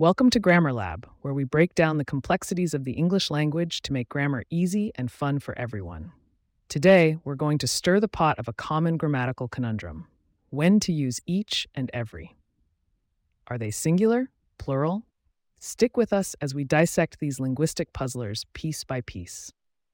Welcome to Grammar Lab, where we break down the complexities of the English language to make grammar easy and fun for everyone. Today, we're going to stir the pot of a common grammatical conundrum: when to use each and every. Are they singular, plural? Stick with us as we dissect these linguistic puzzlers piece by piece.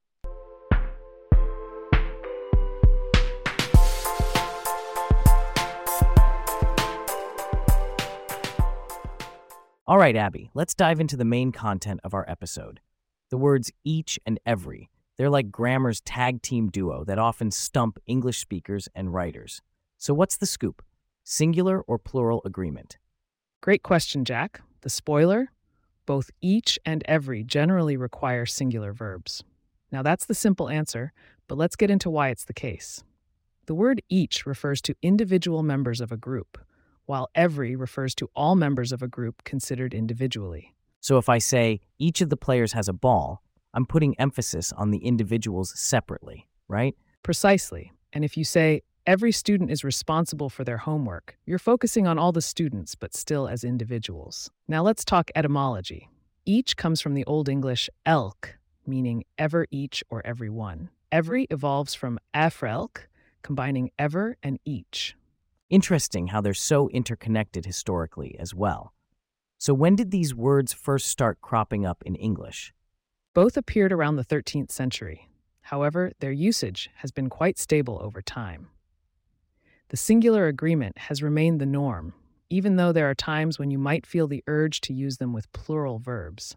All right, Abby, let's dive into the main content of our episode. The words each and every. They're like grammar's tag team duo that often stump English speakers and writers. So what's the scoop? Singular or plural agreement? Great question, Jack. The spoiler? Both each and every generally require singular verbs. Now that's the simple answer, but let's get into why it's the case. The word each refers to individual members of a group, while every refers to all members of a group considered individually. So if I say each of the players has a ball, I'm putting emphasis on the individuals separately, right? Precisely. And if you say every student is responsible for their homework, you're focusing on all the students, but still as individuals. Now let's talk etymology. Each comes from the Old English elk, meaning ever each or every one. Every evolves from afrelk, combining ever and each. Interesting how they're so interconnected historically as well. So when did these words first start cropping up in English? Both appeared around the 13th century. However, their usage has been quite stable over time. The singular agreement has remained the norm, even though there are times when you might feel the urge to use them with plural verbs.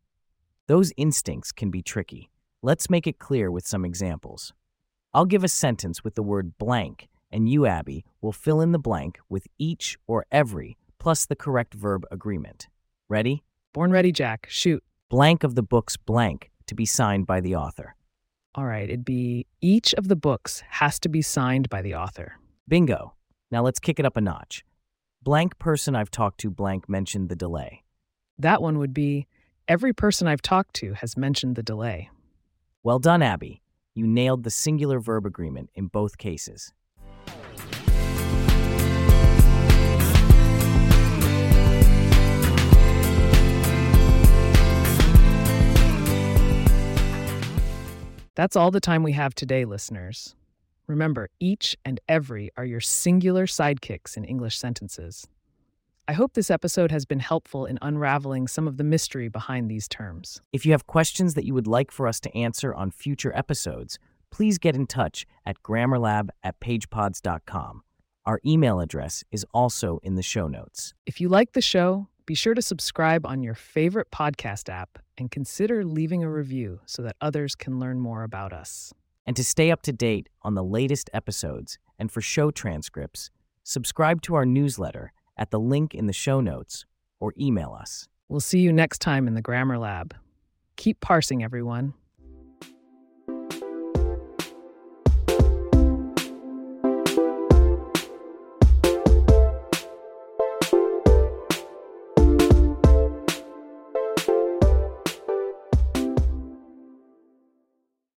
Those instincts can be tricky. Let's make it clear with some examples. I'll give a sentence with the word blank, and you, Abby, will fill in the blank with each or every plus the correct verb agreement. Ready? Born ready, Jack. Shoot. Blank of the books blank to be signed by the author. All right, it'd be each of the books has to be signed by the author. Bingo. Now let's kick it up a notch. Blank person I've talked to blank mentioned the delay. That one would be every person I've talked to has mentioned the delay. Well done, Abby. You nailed the singular verb agreement in both cases. That's all the time we have today, listeners. Remember, each and every are your singular sidekicks in English sentences. I hope this episode has been helpful in unraveling some of the mystery behind these terms. If you have questions that you would like for us to answer on future episodes, please get in touch at grammarlab@pagepods.com. Our email address is also in the show notes. If you like the show, be sure to subscribe on your favorite podcast app and consider leaving a review so that others can learn more about us. And to stay up to date on the latest episodes and for show transcripts, subscribe to our newsletter at the link in the show notes or email us. We'll see you next time in the Grammar Lab. Keep parsing, everyone.